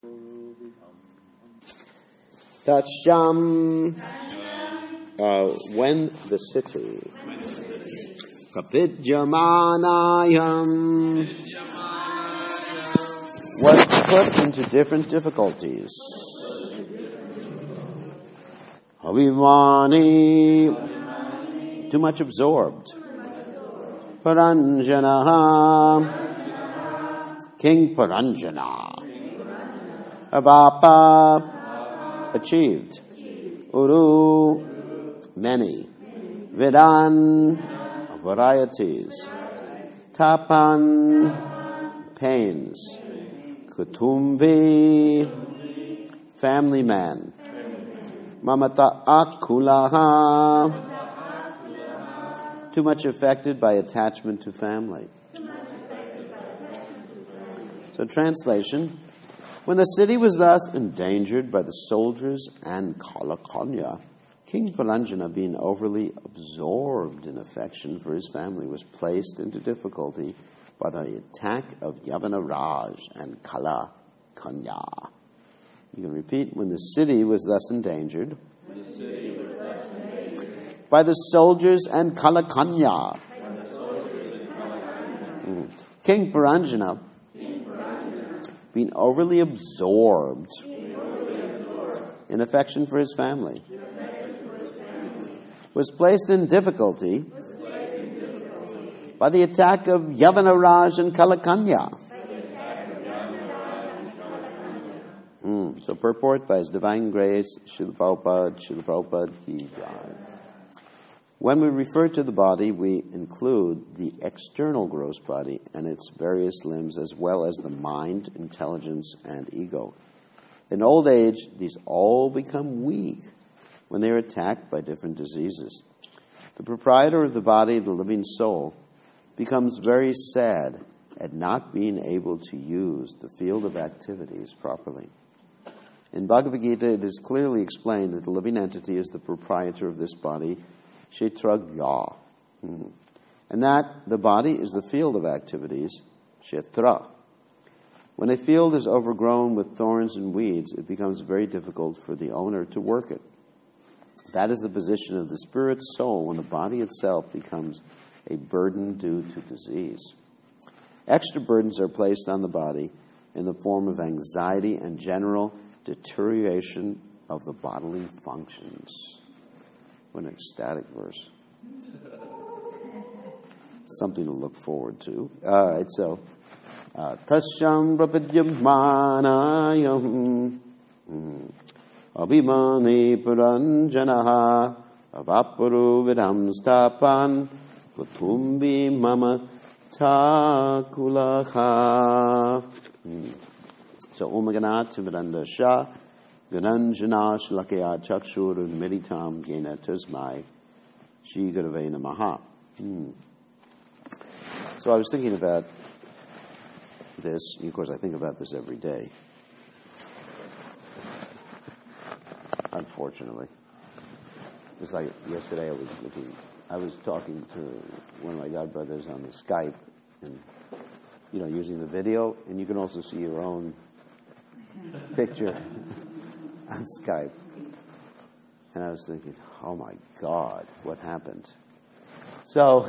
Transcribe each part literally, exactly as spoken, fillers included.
Tasham, uh, when the city. Kapidyamanayam was put into different difficulties. Abhimani, too much absorbed. Paranjana, King Paranjana. Avapa, achieved. Uru, many. Vidan, varieties. Tapan, pains. Kutumbi, family man. Mamata akulaha, too much affected by attachment to family. So translation, when the city was thus endangered by the soldiers and Kalakanya, King Paranjana, being overly absorbed in affection for his family, was placed into difficulty by the attack of Yavana Raj and Kala Kanya. You can repeat, when the city was thus endangered by the soldiers and Kala Kanya. Mm. King Paranjana, being overly absorbed in affection for his family, was placed in difficulty by the attack of Yavanaraj and Kalakanya. Mm. So purport by His Divine Grace, Srila Prabhupada, Srila Prabhupada Ki Jai. When we refer to the body, we include the external gross body and its various limbs, as well as the mind, intelligence, and ego. In old age, these all become weak when they are attacked by different diseases. The proprietor of the body, the living soul, becomes very sad at not being able to use the field of activities properly. In Bhagavad Gita, it is clearly explained that the living entity is the proprietor of this body, Kshetragya. Hmm. And that the body is the field of activities, Kshetra. When a field is overgrown with thorns and weeds, it becomes very difficult for the owner to work it. That is the position of the spirit soul when the body itself becomes a burden due to disease. Extra burdens are placed on the body in the form of anxiety and general deterioration of the bodily functions. What an ecstatic verse. Something to look forward to. All right, so Tasham prapadyammanayam abhimani paranjanaha avaparu vidam stapan kutumbi mama takulaha. So Omagana Timiranda Shah Gananjana Shlakaya Chakshur Meditam Gena Tasmai Shri Gurave Namaha. So I was thinking about this, and of course I think about this every day. Unfortunately. It's like yesterday I was looking, I was talking to one of my godbrothers on the Skype, and, you know, using the video, and you can also see your own picture on Skype. And I was thinking, oh my God, what happened? So,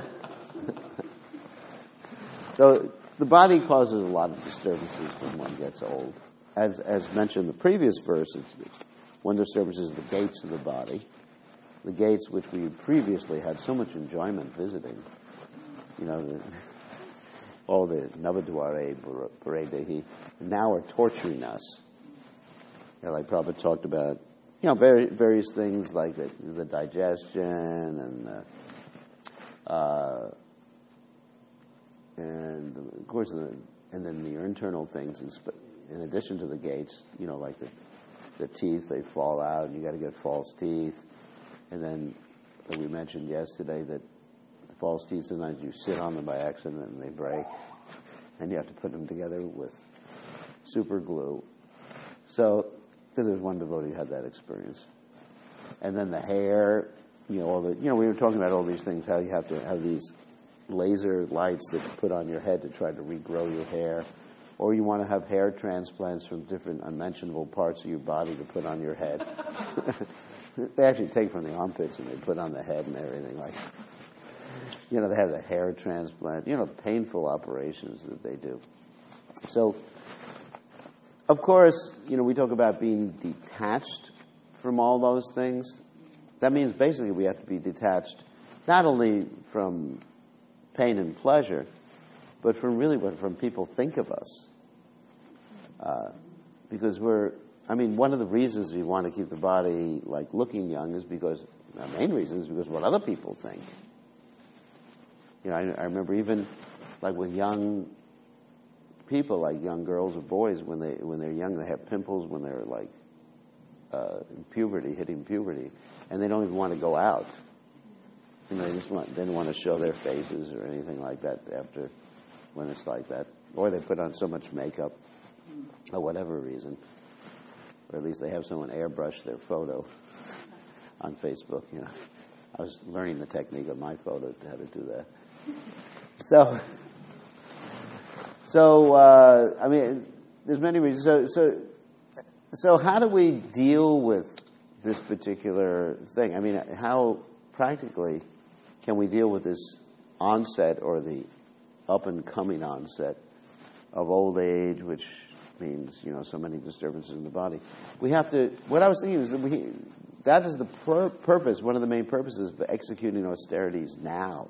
so the body causes a lot of disturbances when one gets old. As as mentioned in the previous verse, it's, one disturbance is the gates of the body. The gates which we previously had so much enjoyment visiting. You know, the, all the Navadware, Baredehi, now are torturing us. You know, like Prabhupada talked about, you know, very, various things like the, the digestion and the, uh, and of course, the, and then the internal things. In addition to the gates, you know, like the, the teeth, they fall out, and you got to get false teeth. And then, like we mentioned yesterday, that the false teeth, sometimes you sit on them by accident and they break, and you have to put them together with super glue. So, because there's one devotee who had that experience. And then the hair, you know, all the, you know, we were talking about all these things, how you have to have these laser lights that you put on your head to try to regrow your hair. or you want to have hair transplants from different unmentionable parts of your body to put on your head. They actually take from the armpits and they put on the head and everything. Like, you know, they have the hair transplant. You know, painful operations that they do. So, of course, you know, we talk about being detached from all those things. That means basically we have to be detached not only from pain and pleasure, but from really what from people think of us. Uh, because we're, I mean, one of the reasons we want to keep the body like looking young is because, the main reason is because what other people think. You know, I, I remember even like with young people, like young girls or boys, when they when they're young, they have pimples when they're like uh, in puberty, hitting puberty, and they don't even want to go out. You know, they just want they don't want to show their faces or anything like that after when it's like that, or they put on so much makeup, or whatever reason, or at least they have someone airbrush their photo on Facebook. You know, I was learning the technique of my photo how to do that. So, so uh, I mean, there's many reasons. So, so, so, how do we deal with this particular thing? I mean, how practically can we deal with this onset or the up and coming onset of old age, which means, you know, so many disturbances in the body? We have to. What I was thinking is that we. That is the pur- purpose. One of the main purposes of executing austerities now.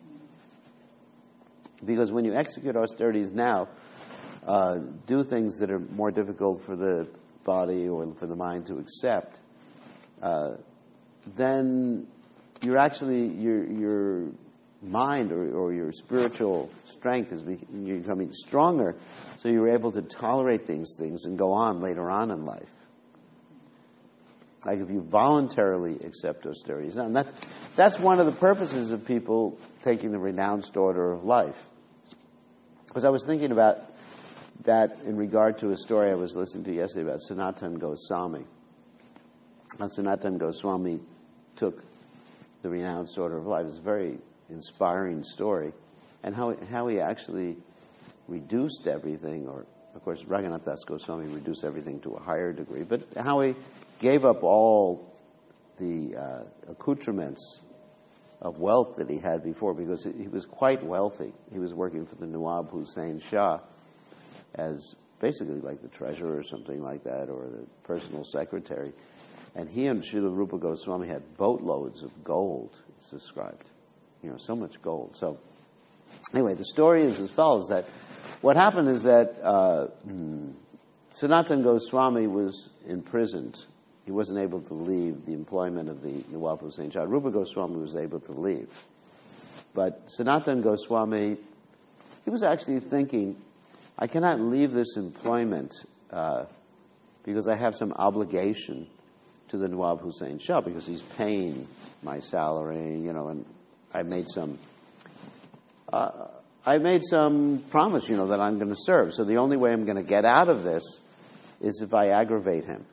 Because when you execute austerities now, uh, do things that are more difficult for the body or for the mind to accept, uh, then you're actually, your your mind or, or your spiritual strength is be, you're becoming stronger, so you're able to tolerate these things and go on later on in life. Like if you voluntarily accept austerities. And that, that's one of the purposes of people taking the renounced order of life. Because I was thinking about that in regard to a story I was listening to yesterday about Sanatana Goswami. Now, Sanatana Goswami took the renounced order of life. It's a very inspiring story. And how, how he actually reduced everything, or of course Raghunath Das Goswami reduced everything to a higher degree, but how he gave up all the uh, accoutrements of wealth that he had before, because he was quite wealthy. He was working for the Nawab Hussain Shah as basically like the treasurer or something like that, or the personal secretary. And he and Srila Rupa Goswami had boatloads of gold, it's described. You know, so much gold. So anyway, the story is as follows, that what happened is that uh, hmm, Sanatana Goswami was imprisoned. He wasn't able to leave the employment of the Nawab Hussain Shah. Rupa Goswami was able to leave. But Sanatana Goswami, he was actually thinking, I cannot leave this employment uh, because I have some obligation to the Nawab Hussain Shah, because he's paying my salary, you know, and I made some, uh, I made some promise, you know, that I'm going to serve. So the only way I'm going to get out of this is if I aggravate him.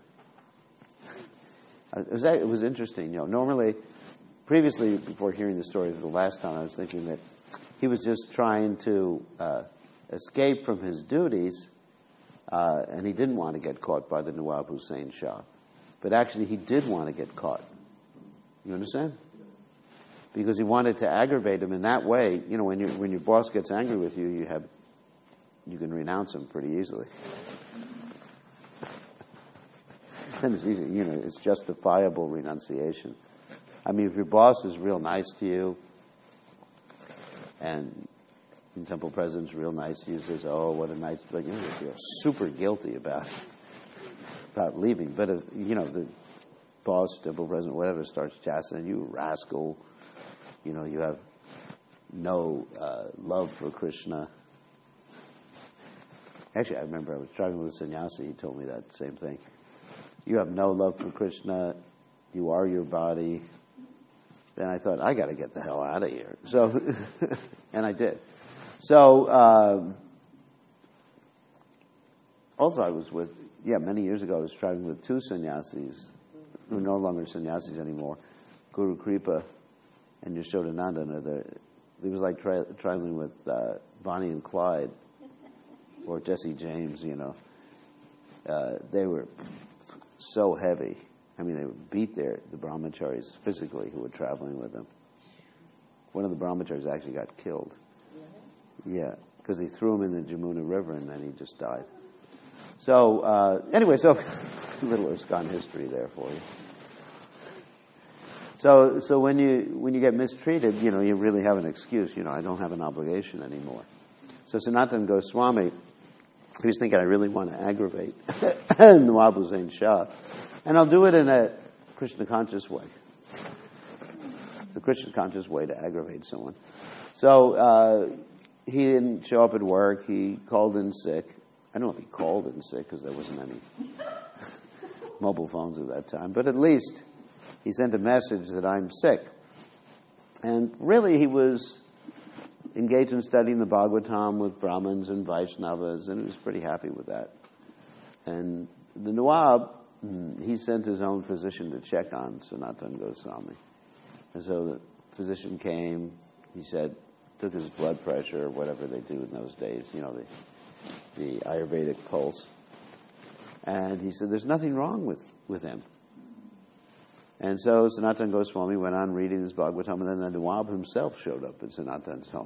It was, it was interesting, you know. Normally, previously, before hearing the story for the last time, I was thinking that he was just trying to uh, escape from his duties, uh, and he didn't want to get caught by the Nawab Hussain Shah. But actually, he did want to get caught. You understand? Because he wanted to aggravate him in that way. You know, when you, when your boss gets angry with you, you have you can renounce him pretty easily. And it's easy, you know, it's justifiable renunciation. I mean, if your boss is real nice to you, and the temple president's real nice to you, says, "Oh, what a nice," but you know, you feel super guilty about about leaving. But if, you know, the boss, temple president, whatever, starts chastening you, rascal. You know, you have no uh, love for Krishna. Actually, I remember I was traveling with a sannyasi. He told me that same thing. You have no love for Krishna. You are your body. Then I thought, I got to get the hell out of here. So, and I did. So, um, also I was with, yeah, many years ago I was traveling with two sannyasis who are no longer sannyasis anymore, Guru Kripa and Yashodananda. It was like tra- traveling with uh, Bonnie and Clyde. or Jesse James, you know, uh, they were so heavy. I mean, they would beat their the brahmacharis physically who were traveling with them. One of the brahmacharis actually got killed. Yeah, because he threw him in the Jamuna River and then he just died. So uh, anyway, so a little ISKCON history there for you. So so when you when you get mistreated, you know, you really have an excuse. You know, I don't have an obligation anymore. So Sanatana Goswami, he was thinking, I really want to aggravate Nawab Hussain Shah, and I'll do it in a Krishna conscious way. The Krishna conscious way to aggravate someone. So uh, he didn't show up at work. He called in sick. I don't know if he called in sick because there wasn't any mobile phones at that time, but at least he sent a message that I'm sick. And really he was engaged in studying the Bhagavatam with Brahmins and Vaishnavas, and he was pretty happy with that. And the Nawab, he sent his own physician to check on Sanatana Goswami. And so the physician came, he said, took his blood pressure, or whatever they do in those days, you know, the the Ayurvedic pulse. And he said, there's nothing wrong with, with him. And so Sanatana Goswami went on reading his Bhagavatam, and then the Nawab himself showed up at Sanatana's home.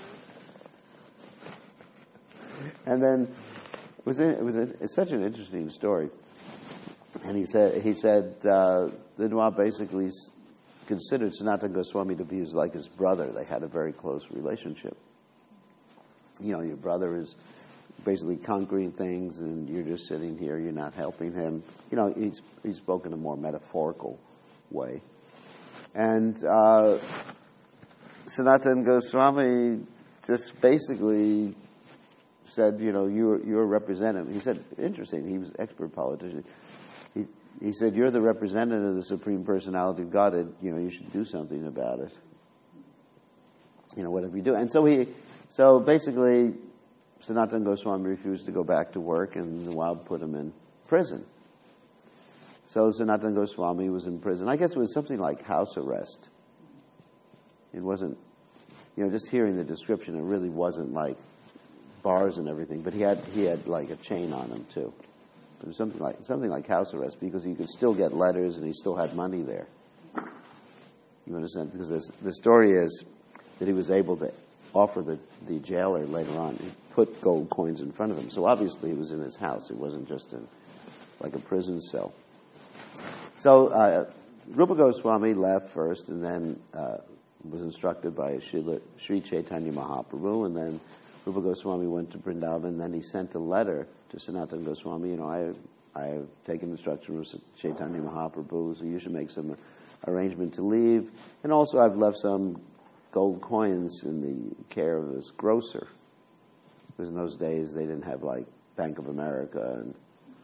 And then it was, it was a, it's such an interesting story. And he said, he said uh, the Nawab basically considered Sanatana Goswami to be his, like his brother. They had a very close relationship. You know, your brother is basically conquering things, and you're just sitting here, you're not helping him. You know, he's, he's spoken in a more metaphorical way. And uh, Sanatana Goswami just basically said, you know, you're, you're a representative. He said, interesting, he was an expert politician. He, he said, you're the representative of the Supreme Personality of Godhead, you know, you should do something about it. You know, whatever you do. And so he, so basically, Sanatana Goswami refused to go back to work, and Nawab put him in prison. So Sanatana Goswami was in prison. I guess it was something like house arrest. It wasn't, you know, just hearing the description, it really wasn't like bars and everything, but he had he had like a chain on him too. It was something like something like house arrest, because he could still get letters and he still had money there. You understand? Because this, the story is that he was able to offer the, the jailer later on, he put gold coins in front of him. So obviously it was in his house. It wasn't just in like a prison cell. So uh, Rupa Goswami left first, and then uh, was instructed by Srila, Sri Chaitanya Mahaprabhu, and then Rupa Goswami went to Vrindavan, and then he sent a letter to Sanatana Goswami. You know, I, I have taken instruction from Chaitanya Mahaprabhu, so you should make some arrangement to leave. And also I've left some gold coins in the care of this grocer. Because in those days they didn't have like Bank of America and,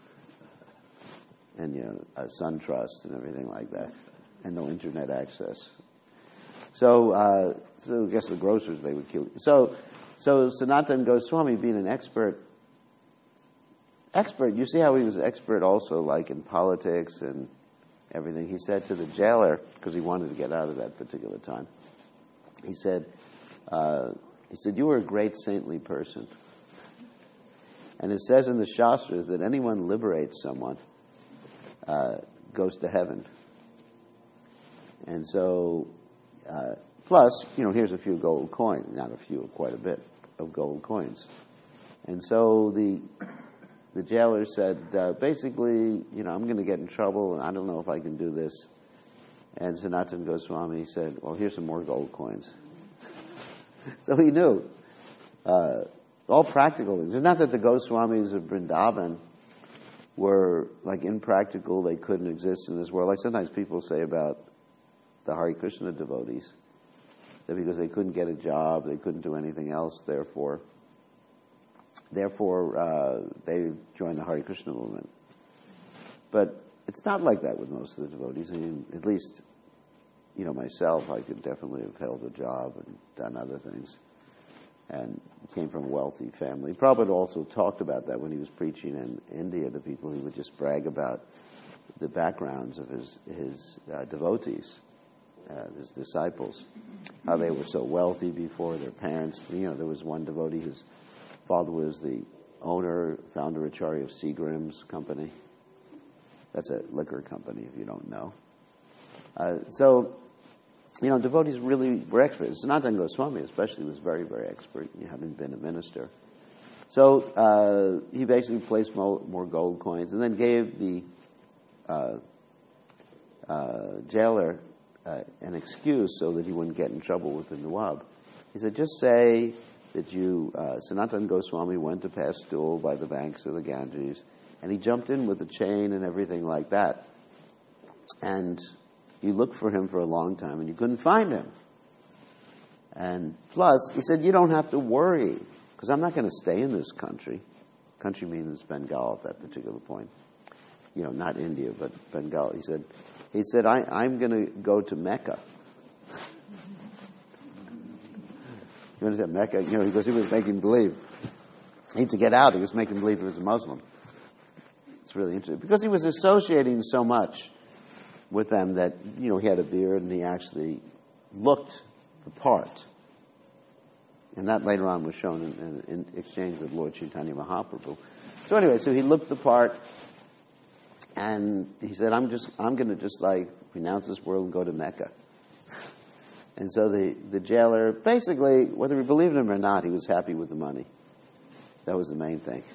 and you know, a SunTrust and everything like that, and no internet access. So, uh, so I guess the grocers, they would kill you. So, so Sanatana Goswami, being an expert, expert, you see how he was an expert also, like in politics and everything. He said to the jailer, because he wanted to get out of that particular time, he said, uh, he said, you were a great saintly person. And it says in the Shastras that anyone liberates someone uh, goes to heaven. And so, uh, plus, you know, here's a few gold coins, not a few, quite a bit of gold coins. And so the the jailer said, uh, basically, you know, I'm going to get in trouble, and I don't know if I can do this. And Sanatana Goswami said, well, here's some more gold coins. So he knew. Uh, all practical things. It's not that the Goswamis of Vrindavan were like impractical, they couldn't exist in this world. Like sometimes people say about the Hare Krishna devotees, that because they couldn't get a job, they couldn't do anything else, therefore, therefore uh, they joined the Hare Krishna movement. But it's not like that with most of the devotees. I mean, at least, you know, myself, I could definitely have held a job and done other things, and came from a wealthy family. Prabhupada also talked about that when he was preaching in India to people. He would just brag about the backgrounds of his his uh, devotees, uh, his disciples, how they were so wealthy before their parents. You know, there was one devotee whose father was the owner, founder, Acharya of Seagram's company. That's a liquor company, if you don't know. Uh, so, you know, devotees really were experts. Sanatana Goswami especially was very, very expert, having been a minister. So uh, he basically placed more, more gold coins and then gave the uh, uh, jailer uh, an excuse so that he wouldn't get in trouble with the Nawab. He said, just say that you, uh, Sanatana Goswami went to Pastul by the banks of the Ganges, and he jumped in with a chain and everything like that. And you looked for him for a long time and you couldn't find him. And plus, he said, you don't have to worry, because I'm not going to stay in this country. Country means Bengal at that particular point. You know, not India, but Bengal. He said, he said, I, I'm going to go to Mecca. You understand, Mecca? You know, because he was making believe. He had to get out. He was making believe he was a Muslim. It's really interesting. Because he was associating so much with them that, you know, he had a beard and he actually looked the part. And that later on was shown in, in, in exchange with Lord Chaitanya Mahaprabhu. So anyway, so he looked the part, and he said, I'm just, I'm going to just like renounce this world and go to Mecca. And so the, the jailer, basically, whether he believed him or not, he was happy with the money. That was the main thing.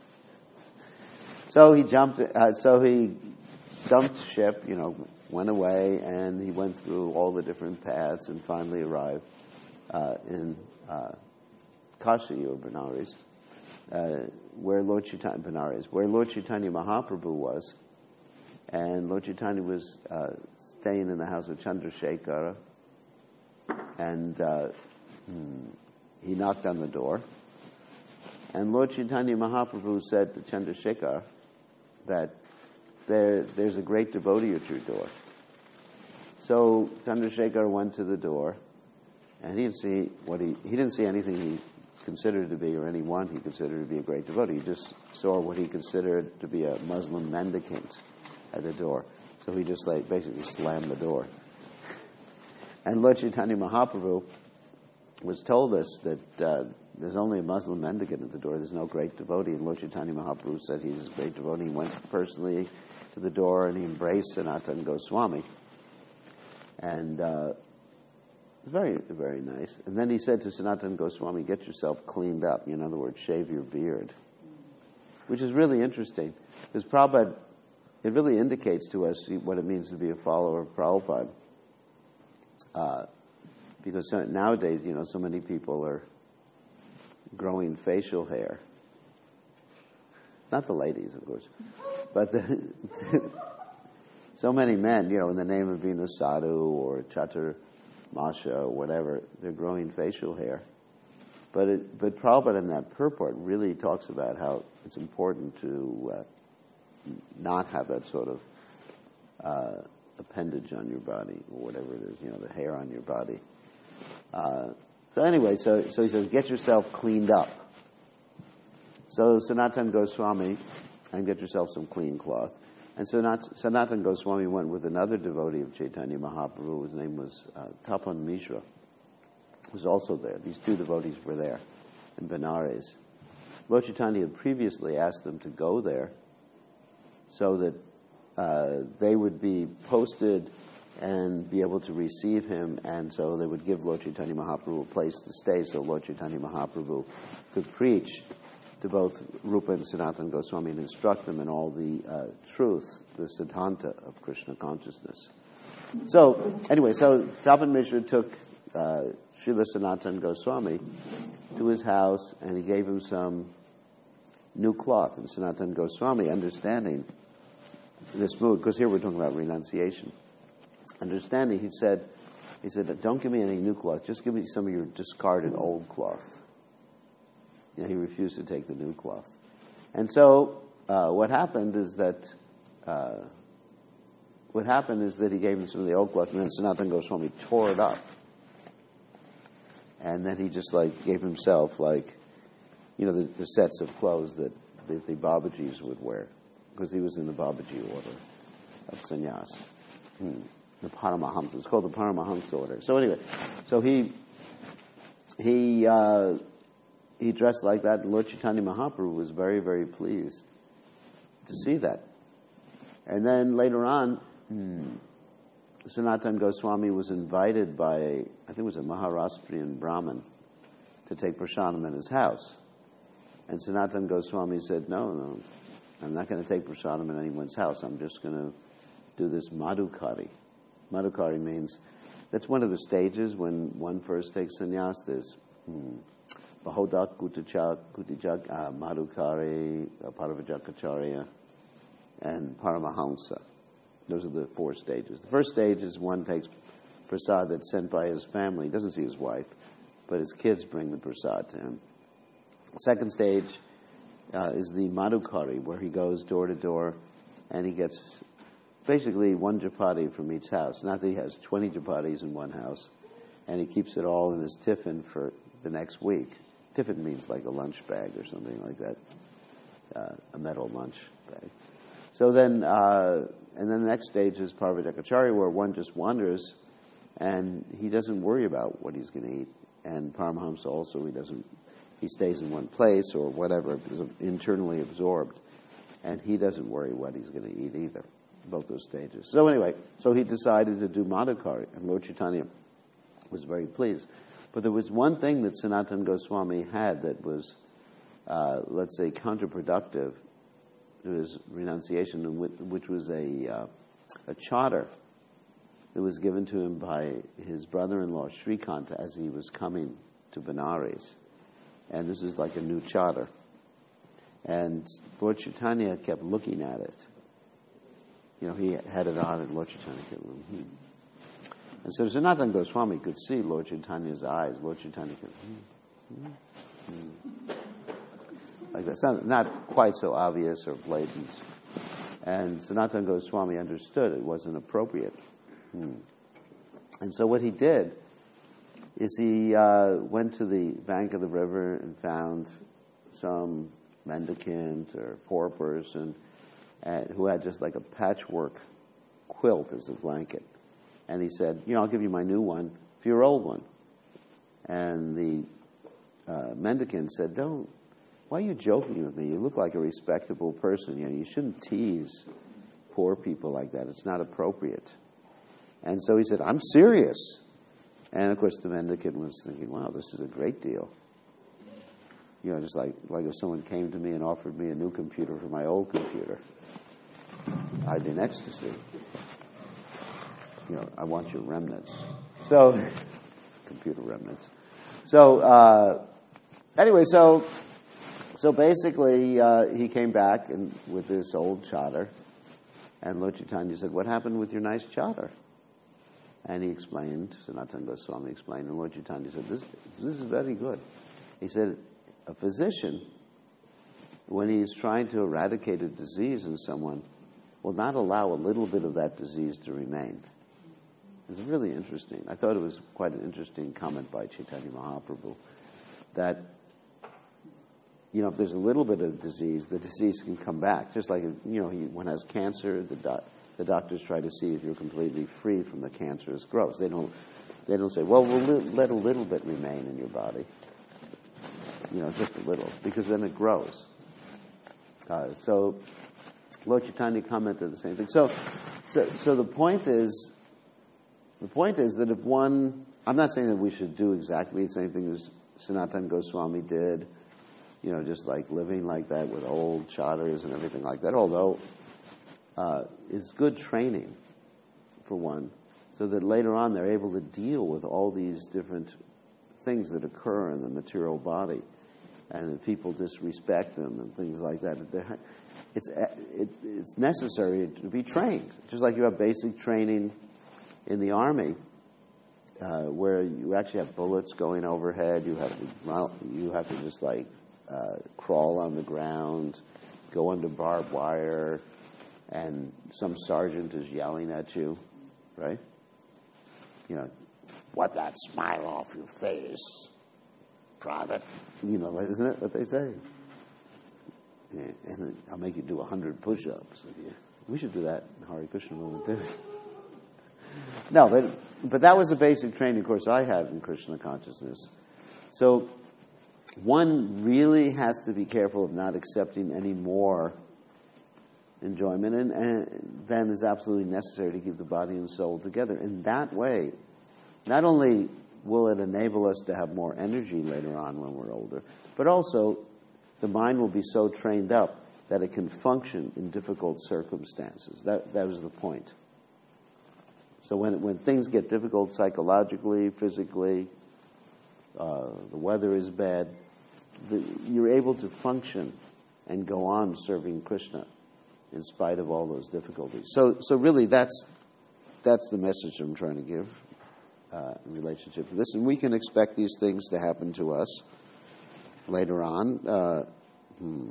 So he jumped, uh, so he jumped ship, you know, went away, and he went through all the different paths and finally arrived uh, in uh, Kashi or Benares, uh, where Lord Chaitanya, Benares, where Lord Chaitanya Mahaprabhu was, and Lord Chaitanya was uh, staying in the house of Chandrasekhara, and uh, he knocked on the door, and Lord Chaitanya Mahaprabhu said to Chandrasekhara that there, there's a great devotee at your door. So Chandrasekhara went to the door, and he didn't see what he he didn't see anything he considered to be, or anyone he considered to be a great devotee. He just saw what he considered to be a Muslim mendicant at the door. So he just like basically slammed the door. And Lord Chaitanya Mahaprabhu was told us that uh, there's only a Muslim mendicant at the door. There's no great devotee. And Lord Chaitanya Mahaprabhu said he's a great devotee. He went personally to the door and he embraced Sanatana Goswami. And uh, very, very nice. And then he said to Sanatana Goswami, get yourself cleaned up. In other words, shave your beard. Which is really interesting. Because Prabhupada, it really indicates to us what it means to be a follower of Prabhupada. Uh, because nowadays, you know, so many people are growing facial hair. Not the ladies, of course. But the, so many men, you know, in the name of being a sadhu or chatur masha or whatever, they're growing facial hair. But it, but Prabhupada in that purport really talks about how it's important to uh, not have that sort of uh, appendage on your body, or whatever it is, you know, the hair on your body. Uh, so anyway, so so he says, get yourself cleaned up. So Sanatana Goswami, and get yourself some clean cloth. And so Sanatana Goswami went with another devotee of Chaitanya Mahaprabhu. His name was uh, Tapan Mishra, who was also there. These two devotees were there in Benares. Lord Chaitanya had previously asked them to go there so that uh, they would be posted and be able to receive him, and so they would give Lord Chaitanya Mahaprabhu a place to stay so Lord Chaitanya Mahaprabhu could preach to both Rupa and Sanatana Goswami and instruct them in all the uh, truth, the siddhanta of Krishna consciousness. So, anyway, so Tapan Mishra took uh, Srila Sanatana Goswami to his house and he gave him some new cloth. And Sanatana Goswami, understanding this mood, because here we're talking about renunciation, understanding, he said, he said, don't give me any new cloth, just give me some of your discarded old cloth. You know, he refused to take the new cloth. And so uh, what happened is that uh, what happened is that he gave him some of the old cloth, and then Sanatana Goswami tore it up. And then he just like gave himself like, you know, the, the sets of clothes that the, the Babajis would wear, because he was in the Babaji order of sannyas. Hmm. The Paramahamsa. It's called the Paramahamsa order. So anyway, so he he uh, he dressed like that, and Lord Chaitanya Mahaprabhu was very, very pleased to see that. And then later on, hmm, Sanatana Goswami was invited by, I think it was a Maharashtrian Brahmin, to take prasadam in his house. And Sanatana Goswami said, no, no, I'm not going to take prasadam in anyone's house. I'm just going to do this madhukari. Madhukari means, that's one of the stages when one first takes sannyas. There's Bahodak, Kutachak, Kutijak, uh, Madhukari, uh, Paravajakacharya, and Paramahamsa. Those are the four stages. The first stage is one takes prasad that's sent by his family. He doesn't see his wife, but his kids bring the prasad to him. The second stage uh, is the Madhukari, where he goes door to door, and he gets basically one chapati from each house. Not that he has twenty chapatis in one house, and he keeps it all in his tiffin for the next week. Tiffin means like a lunch bag or something like that, uh, a metal lunch bag. So then, uh, and then the next stage is Paravajakacharya, where one just wanders, and he doesn't worry about what he's going to eat. And Paramahamsa also, he doesn't, he stays in one place or whatever, is internally absorbed, and he doesn't worry what he's going to eat either. Both those stages. So anyway, so he decided to do Madhukari, and Lord Chaitanya was very pleased. But there was one thing that Sanatana Goswami had that was, uh, let's say, counterproductive to his renunciation, which was a uh, a charter that was given to him by his brother-in-law Srikanta as he was coming to Benares. And this is like a new charter. And Lord Chaitanya kept looking at it. You know, he had it on, and Lord Chaitanya kept hmm. And so Sanatana Goswami could see Lord Chaitanya's eyes. Lord Chaitanya could, hmm, hmm, hmm. Like that's not, not quite so obvious or blatant. And Sanatana Goswami understood it wasn't appropriate. Hmm. And so what he did is he uh, went to the bank of the river and found some mendicant or poor person uh, who had just like a patchwork quilt as a blanket. And he said, you know, I'll give you my new one for your old one. And the uh, mendicant said, don't, why are you joking with me? You look like a respectable person. You know, you shouldn't tease poor people like that. It's not appropriate. And so he said, I'm serious. And of course the mendicant was thinking, wow, this is a great deal. You know, just like, like if someone came to me and offered me a new computer for my old computer, I'd be in ecstasy. You know, I want your remnants. So, computer remnants. So, uh, anyway, so so basically uh, he came back and with this old charter, and Lord Chaitanya said, what happened with your nice charter? And he explained, Sanatana Goswami explained, and Lord Chaitanya said, this, this is very good. He said, a physician, when he's trying to eradicate a disease in someone, will not allow a little bit of that disease to remain. It's really interesting. I thought it was quite an interesting comment by Chaitanya Mahaprabhu that, you know, if there's a little bit of disease, the disease can come back. Just like, you know, he, one has cancer, the, doc, the doctors try to see if you're completely free from the cancerous growths. They don't, they don't say, well, we'll li- let a little bit remain in your body. You know, just a little, because then it grows. Uh, so, Lord Chaitanya commented the same thing. So, so, so the point is, the point is that if one, I'm not saying that we should do exactly the same thing as Sanatana Goswami did, you know, just like living like that with old charters and everything like that, although uh, it's good training for one, so that later on they're able to deal with all these different things that occur in the material body, and that people disrespect them and things like that. It's, it, it's necessary to be trained, just like you have basic training in the army, uh, where you actually have bullets going overhead. You have to, you have to just like uh, crawl on the ground, go under barbed wire, and some sergeant is yelling at you, right? You know, wipe that smile off your face, private. You know, isn't that what they say? Yeah, and I'll make you do a hundred push-ups. We should do that in Hare Krishna movement too. No, but but that was a basic training course I had in Krishna consciousness. So one really has to be careful of not accepting any more enjoyment and, and than is absolutely necessary to keep the body and soul together. In that way, not only will it enable us to have more energy later on when we're older, but also the mind will be so trained up that it can function in difficult circumstances. That that was the point. So when when things get difficult psychologically, physically, uh, the weather is bad, the, you're able to function and go on serving Krishna in spite of all those difficulties. So so really that's that's the message I'm trying to give uh, in relationship to this. And we can expect these things to happen to us later on. Uh, hmm.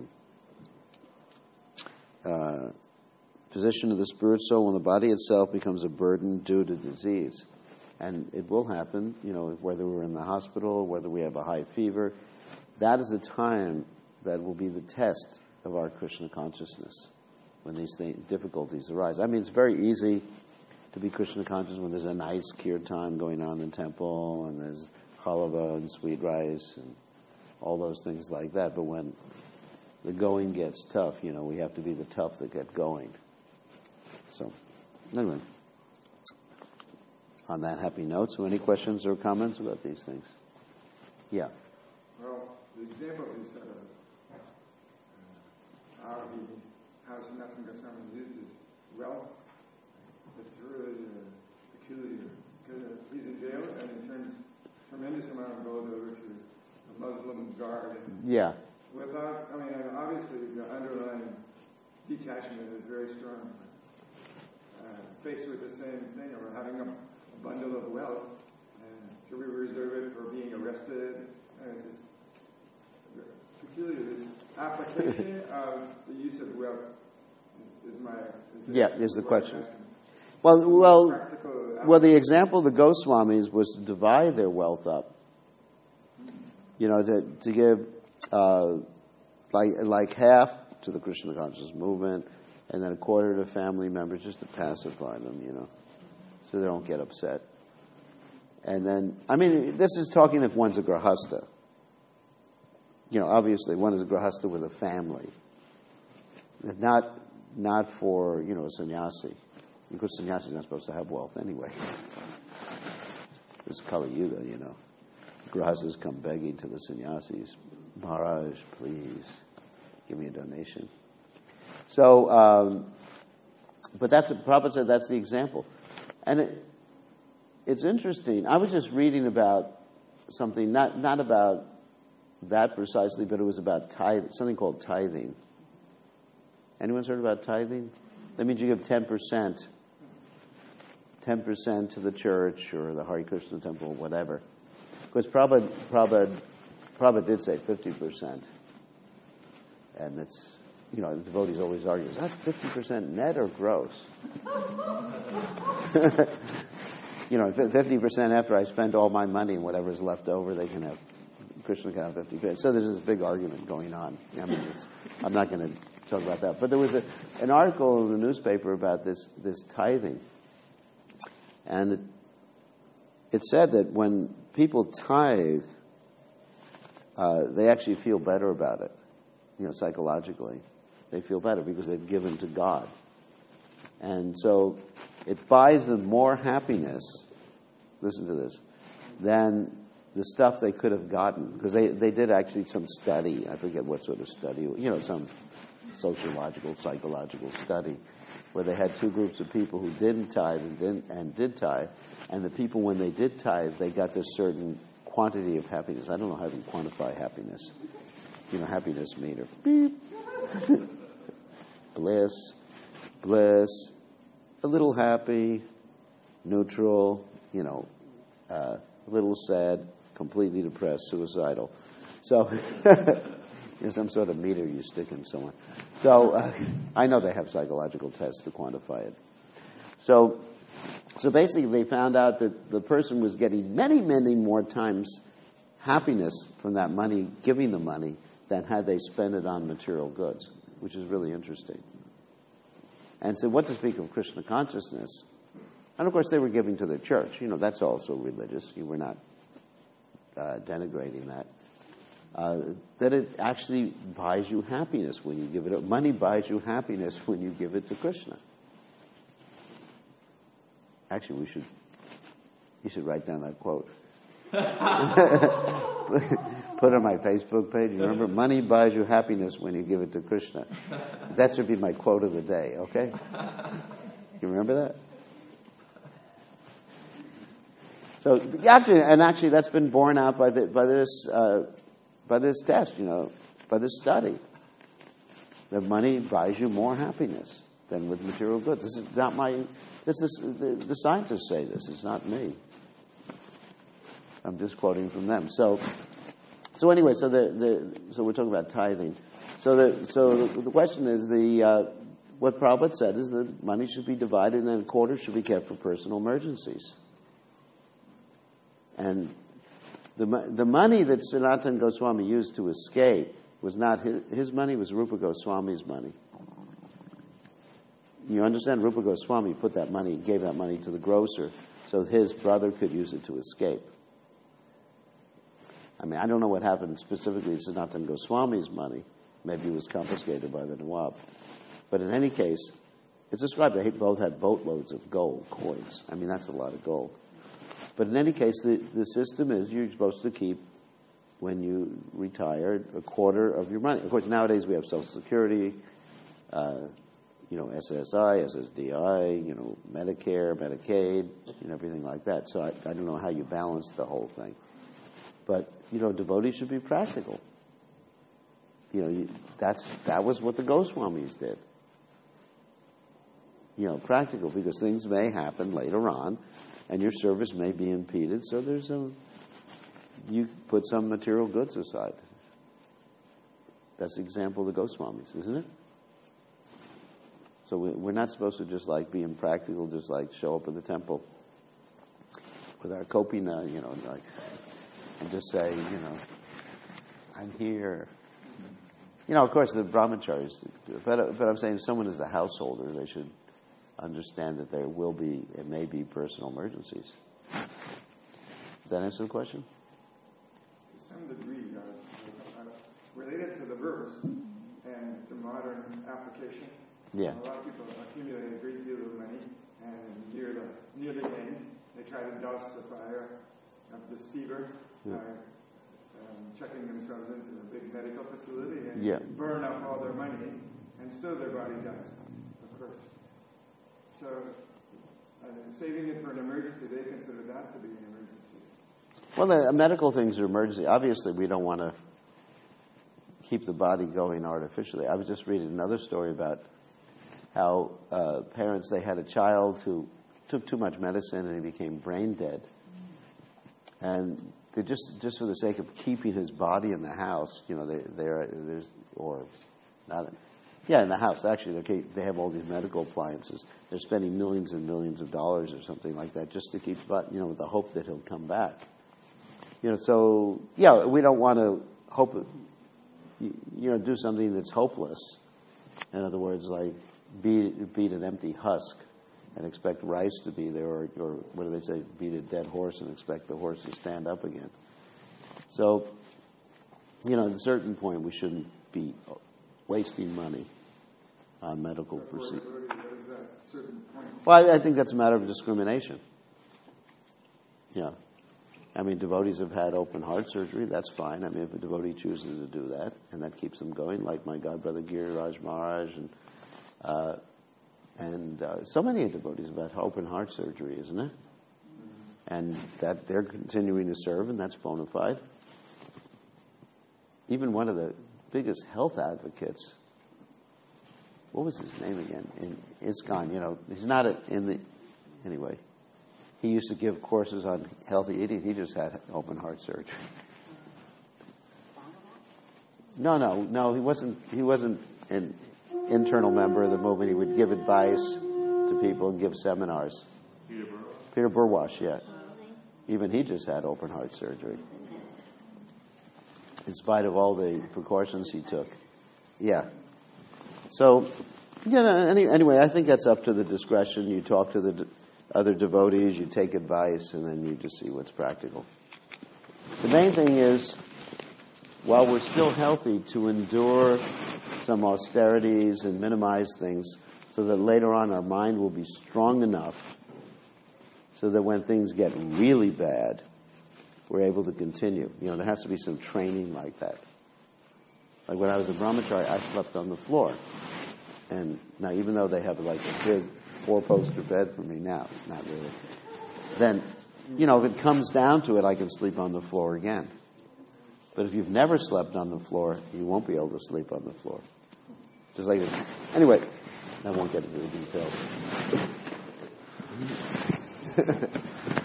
uh, position of the spirit soul when the body itself becomes a burden due to disease. And it will happen, you know, whether we're in the hospital, whether we have a high fever. That is the time that will be the test of our Krishna consciousness when these things, difficulties arise. I mean, it's very easy to be Krishna conscious when there's a nice kirtan going on in the temple and there's halava and sweet rice and all those things like that. But when the going gets tough, you know, we have to be the tough that get going. So, anyway, on that happy note, so any questions or comments about these things? Yeah. Well, the example is uh, how he, how Sanatana Goswami used his wealth. It's really uh, peculiar because uh, he's in jail and he turns tremendous amount of gold over to the Muslim guard. Yeah. Without, I mean, obviously the underlying detachment is very strong. Uh, faced with the same thing, or having a, a bundle of wealth, and should we reserve it for being arrested? And it's just peculiar. This application of the use of wealth is my is yeah is the question. Well, well, well. The example of the Goswamis was to divide their wealth up. You know, to to give uh, like like half to the Krishna consciousness movement, and then a quarter to family members, just to pacify them, you know, so they don't get upset. And then, I mean, this is talking if one's a grahasta. You know, obviously, one is a grahasta with a family, not not for you know a sannyasi, because sannyasi is not supposed to have wealth anyway. It's Kali Yuga, you know. Grahastas come begging to the sannyasis, Maharaj, please give me a donation. So, um, but that's Prabhupada said that's the example, and it, it's interesting. I was just reading about something, not not about that precisely, but it was about tithe, something called tithing. Anyone's heard about tithing? That means you give ten percent, ten percent to the church or the Hare Krishna temple, or whatever. Because Prabhupada, Prabhupada, Prabhupada did say fifty percent, and it's. You know, the devotees always argue, is that fifty percent net or gross? You know, fifty percent after I spend all my money and whatever's left over, they can have, Krishna can have fifty percent. So there's this big argument going on. I mean, it's, I'm not going to talk about that. But there was a, an article in the newspaper about this, this tithing. And it, it said that when people tithe, uh, they actually feel better about it, you know, psychologically. They feel better because they've given to God. And so it buys them more happiness, listen to this, than the stuff they could have gotten. Because they, they did actually some study, I forget what sort of study, you know, some sociological, psychological study, where they had two groups of people who didn't tithe and, didn't, and did tithe. And the people, when they did tithe, they got this certain quantity of happiness. I don't know how to quantify happiness. You know, happiness meter. Beep. Bliss, bliss, a little happy, neutral, you know, uh, a little sad, completely depressed, suicidal. So, there's some sort of meter you stick in someone. So, uh, I know they have psychological tests to quantify it. So, so basically they found out that the person was getting many, many more times happiness from that money, giving the money, than had they spent it on material goods, which is really interesting. And so what to speak of Krishna consciousness? And of course they were giving to the church. You know, that's also religious. You were not uh, denigrating that. uh, that it actually buys you happiness when you give it. Money buys you happiness when you give it to Krishna. Actually, we should, you should write down that quote. Put it on my Facebook page. Remember, money buys you happiness when you give it to Krishna. That should be my quote of the day, okay? You remember that? So actually, and actually that's been borne out by the, by this, uh, by this test, you know, by this study. That money buys you more happiness than with material goods. This is not my, this is, the, the scientists say this, it's not me. I'm just quoting from them. So, so anyway, so the, the so we're talking about tithing. So the so the, the question is the uh, what Prabhupada said is that money should be divided and a quarter should be kept for personal emergencies. And the the money that Sanatana Goswami used to escape was not his, his money; was Rupa Goswami's money. You understand? Rupa Goswami put that money, gave that money to the grocer, so his brother could use it to escape. I mean, I don't know what happened specifically to Sanatana Goswami's money. Maybe it was confiscated by the Nawab. But in any case, it's described they both had boatloads of gold coins. I mean, that's a lot of gold. But in any case, the, the system is you're supposed to keep, when you retire, a quarter of your money. Of course, nowadays we have Social Security, uh, you know, S S I, S S D I, you know, Medicare, Medicaid, and everything like that. So I, I don't know how you balance the whole thing. But, you know, devotees should be practical. You know, you, that's that was what the Goswamis did. You know, practical, because things may happen later on, and your service may be impeded, so there's a, you put some material goods aside. That's the example of the Goswamis, isn't it? So we, we're not supposed to just like be impractical, just like show up at the temple with our kopina, you know, like... and just say, you know, I'm here. You know, of course, the brahmacharis, but, but I'm saying if someone is a householder, they should understand that there will be, it may be personal emergencies. Does that answer the question? To some degree, uh, related to the verse and to modern application, yeah. A lot of people accumulate a great deal of money, and near the, near the end, they try to douse the fire of this fever. Yeah. Uh, um, checking themselves into a big medical facility and yeah. burn up all their money, and still their body dies, of course. So, uh, saving it for an emergency, they consider that to be an emergency. Well, the medical things are emergency. Obviously, we don't want to keep the body going artificially. I was just reading another story about how uh, parents, they had a child who took too much medicine and he became brain dead. And they just just for the sake of keeping his body in the house, you know, they they're there's or not, yeah, in the house. Actually, they they have all these medical appliances. They're spending millions and millions of dollars or something like that just to keep, but you know, with the hope that he'll come back. You know, so yeah, we don't want to hope, you know, do something that's hopeless. In other words, like beat beat an empty husk and expect rice to be there, or, or what do they say, beat a dead horse and expect the horse to stand up again. So, you know, at a certain point, we shouldn't be wasting money on medical procedures. Well, I, I think that's a matter of discrimination. Yeah. I mean, devotees have had open heart surgery. That's fine. I mean, if a devotee chooses to do that, and that keeps them going, like my godbrother Giriraj Maharaj, and uh, and uh, so many devotees have had open heart surgery, isn't it? And that they're continuing to serve, and that's bona fide. Even one of the biggest health advocates, what was his name again? In ISKCON, you know, he's not a, in the, anyway. He used to give courses on healthy eating. He just had open heart surgery. No, no, no. He wasn't. He wasn't an internal member of the movement. He would give advice to people and give seminars. Peter Burwash. Peter Burwash, yeah. Even he just had open heart surgery, in spite of all the precautions he took. Yeah. So, you know, any, anyway, I think that's up to the discretion. You talk to the other devotees, you take advice, and then you just see what's practical. The main thing is while we're still healthy, to endure some austerities and minimize things so that later on our mind will be strong enough so that when things get really bad, we're able to continue. You know, there has to be some training like that. Like when I was a brahmachari, I slept on the floor. And now, even though they have like a big four-poster bed for me now, not really, then, you know, if it comes down to it, I can sleep on the floor again. But if you've never slept on the floor, you won't be able to sleep on the floor. Just like this. Anyway, I won't get into the details.